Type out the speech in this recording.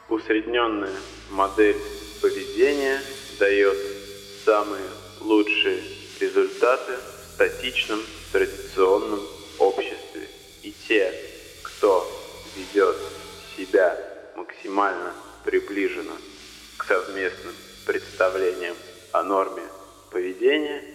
Усредненная модель поведения дает самые лучшие результаты в статичном традиционном обществе. И те, кто ведет себя максимально приближенно к совместным представлениям о норме поведения,